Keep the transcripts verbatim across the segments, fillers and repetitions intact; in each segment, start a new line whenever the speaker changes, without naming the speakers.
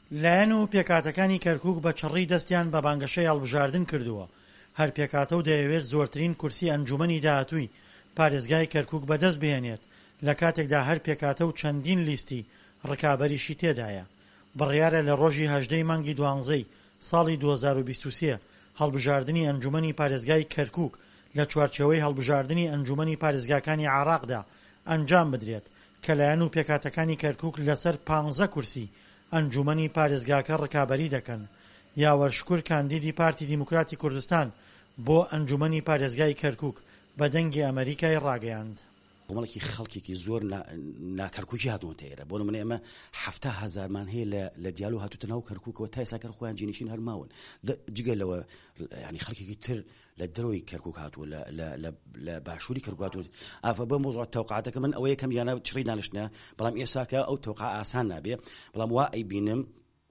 لایەن و پێکاتەکانی کەرکووک بە چڕی دەستیان بە بانگەشەی هەڵبژاردن کردووە. هەر پێکاتە و دەیەوێت زۆرترین کورسی ئەنجومەنی داهاتووی پارێزگای کەرکووک بەدەست بهێنێت لە کاتێکدا هەر پێکاتە و چەندین لیستی ڕکابەریشی تێدایە. بڕیارە لە ڕۆژی هەژدەی مانگی دوانزەی ساڵی دوو هەزار و بیست و سێ هەڵبژاردننی ئەنجومەنی پارێزگای کەرکووک لە چوارچێوەی هەڵبژاردننی ئەنجومەنی پارێزگاکانی عێراقدا ئەنجام بدرێت کە لایەن و پێکاتەکانی کەرکووک لەسەر پانزە کورسی ئەنجومەنی پارێزگاکە ڕکابەری دەکەن. یاوەرشکور کاندیدی پارتی دیموکراتی کوردستان بۆ ئەنجومەنی پارێزگای کەرکووک بە دەنگی ئەمریکای ڕاگەیاند.
وڵکی خەڵکێکی زۆر ناکەرکووکی هاتوونەتە ئێرە بۆ نمونە ئێمە هەفتە هەزارمان هەیە لە دیالۆ هاتوتە ناو کەرکووکەوە تا ئێستا کە خۆیان جێنشین هەرماون جگە لەوە ینی خەڵکێکی تر لە دەرەوەی کەرکووک هاتووە لە باشووری کەرکووک هاتووە. ئافە بە مۆزوع تەوقعاتەکە من ئەوەیە کەم یانە چڕی دانیشتە بەڵام ئێساکە ئەو تەوقع ئاسان نابێ بەڵام وا ئەیبینم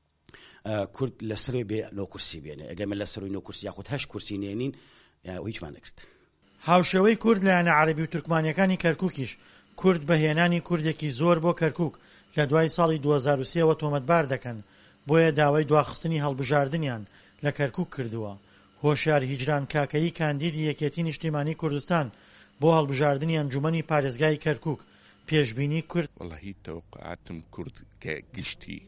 کورد لەسەروی بێ نۆ کورسی بێنێ ئەگەر من لەسەروی نۆ کورسی یاخود هەشت کورسی نێنین هیچمان نەکرد.
هاوشێوەی کورد لایەنە عەرەبی و تورکمانیەکانی کەرکووکیش کورد بەهێنانی کوردێکی زۆر بۆ کەرکووک لە دوای ساڵی دوو هەزار و سێەوە تۆمەتبار دەکەن بۆیە داوای دواخستنی هەڵبژاردنیان لە کەرکووک کردووە. هۆشیار هیجران کاکەیی کاندیدی یەکێتی نیشتیمانی کوردستان بۆ هەڵبژاردننی ئەنجومەنی پارێزگای کەرکووک پێشبینی کرد.
وەڵاهی تەوقعاتم کورد کە گشتی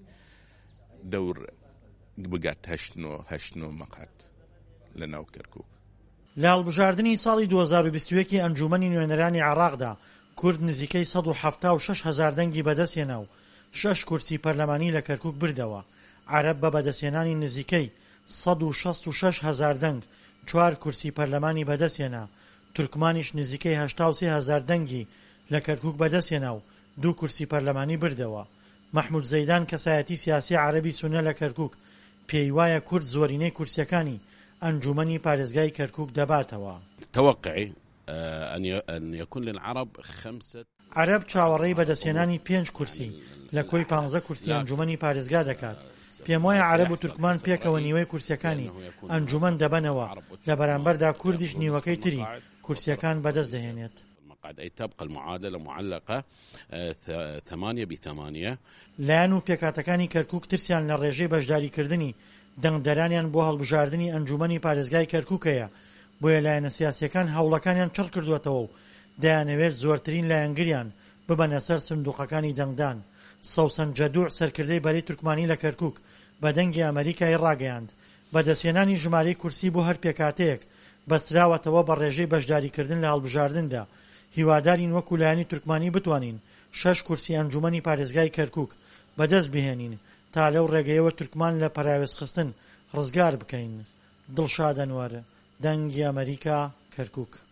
دەور بگات هەشتنۆ هەشتنۆ مەقات لە ناو کەرکووک.
لە هەڵبژاردننی ساڵی دوو هەزار و بیست و یەک ئەنجومەنی نوێنەرانی عێراقدا کورد نزیکەی سەد و حەفتا و شەش هەزار دەنگی بەدەستهێنا و شەش کورسی پەرلەمانی لە کەرکووک بردەوە. عەرەب بە بەدەستهێنانی نزیکەی سەد و شەست و شەش هەزار دەنگ چوار کورسی پەرلەمانی بەدەستهێنا. تورکمانیش نزیکەی هەشتا و سێ هەزار دەنگی لە کەرکووک بەدەستهێنا و دوو کورسی پەرلەمانی بردەوە. محمود زەیدان کەسایەتی سیاسی عەرەبی سونە لە کەرکووک پێی وایە کورد زۆرینەی کورسیەکانی ئەنجومەنی پارێزگای کەرکووک دەباتەوە.
توقعي أن يكون للعرب خمسة
عەرەب چاوەڕێی بەدەستهێنانی پێنج کورسی لە کۆی پانزە کورسی ئەنجومەنی پارێزگا دەکات. پێم وایە عەرەب و تورکمان پێکەوە نیوەی کورسیەکانی ئەنجومەن دەبنەوە لە بەرامبەردا کوردیش نیوەکەی تری کورسیەکان بەدەست دەهێنێت.
أي تبقى المعادلة معلقة ثمانية بثمانية.
لایەن و پێکاتەکانی کەرکووک ترسیان لە ڕێژەی بەشداریکردنی دەنگدەرانیان بۆ هەڵبژاردننی ئەنجومەنی پارێزگای کەرکووکەیە بۆیە لایەنە سیاسیەکان هەوڵەکانیان چڕ کردوێتەوە و دەیانەوێت زۆرترین لایەنگریان ببەنە سەر سندوقەکانی دەنگدان. سەوسەن جەدوع سەرکردەی بەرەی تورکمانی لە کەرکووک بە دەنگی ئەمریکای ڕاگەیاند. بەدەستهێنانی ژمارەی کورسی بۆ هەر پێکاتەیەک بەستراوەتەوە بە ڕێژەی بەشداریکردن لە هەڵبژاردندا. هیوادارین وەکو لایەنی تورکمانی بتوانین شەش کورسی ئەنجومەنی پارێزگای کەرکووک بەدەست بهێنین تا لەو ڕێگەیەوە تورکمان لە پەراوێزخستن ڕزگار بکەین. دڵشاد ئەنوەر، دەنگی ئەمریکا، کەرکووک.